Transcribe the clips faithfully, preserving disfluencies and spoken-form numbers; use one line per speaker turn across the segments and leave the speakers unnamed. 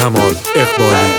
کمال اقبالی.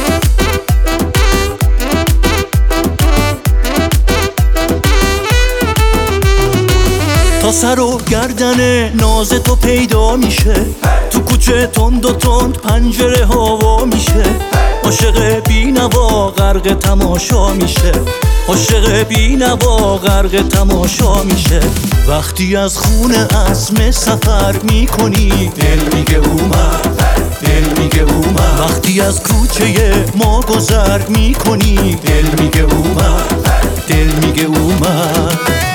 تا سر و گردن ناز تو پیدا میشه، تو کوچه تند و تند پنجره هوا میشه. عاشق بی‌نوا غرق تماشا میشه، عاشق بی‌نوا غرق تماشا میشه. وقتی از خونه عزم سفر میکنی، دل میگه اومد، دل میگه اومد. وقتی از کوچه ما گذر میکنی، دل میگه اومد، دل میگه اومد.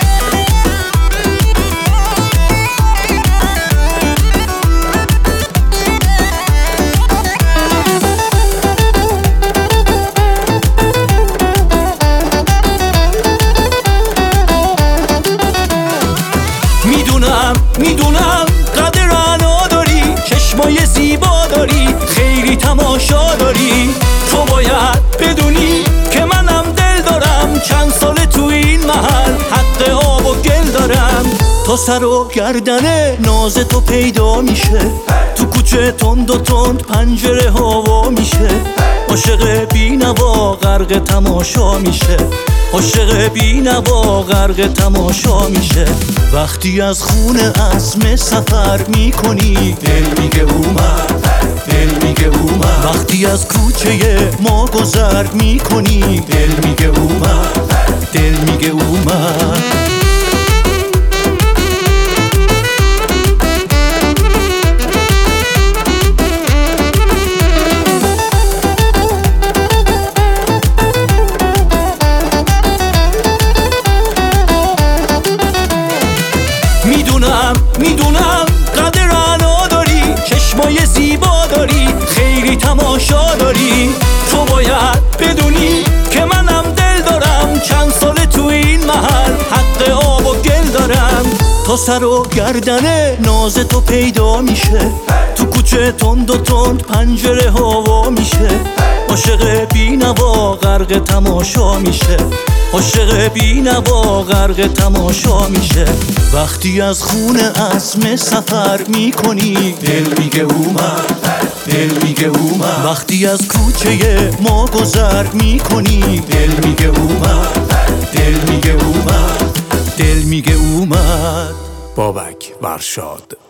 میدونم میدونم قدر انا داری، چشمای زیبا داری، خیلی تماشا داری. تو باید بدونی که منم دل دارم، چند سال تو این محل حق آب و گل دارم. تا سر و گردن ناز تو پیدا میشه، تو کوچه تند و تند پنجره هوا میشه. عاشق بی‌نوا غرق تماشا میشه، عاشق بی‌نوا غرق تماشا میشه. وقتی از خونه عزم سفر میکنی، دل میگه اومد، دل میگه اومد. وقتی از کوچه ما گذر میکنی، دل میگه اومد، دل میگه اومد. میدونم میدونم قدر انا داری، چشمای زیبا داری، خیلی تماشا داری. تو باید بدونی که منم دل دارم، چند سال تو این محل حق آب و گل دارم. تا سر و گردن ناز تو پیدا میشه، تو کوچه تند و تند پنجره هوا میشه. عاشق بی‌نوا غرق تماشا میشه، عاشق بی‌نوا غرق تماشا میشه. وقتی از خونه عزم سفر میکنی، دل میگه اومد، دل میگه اومد. وقتی از کوچه ما گذر میکنی، دل میگه اومد، دل میگه اومد، دل میگه اومد.
بابک ورشاد.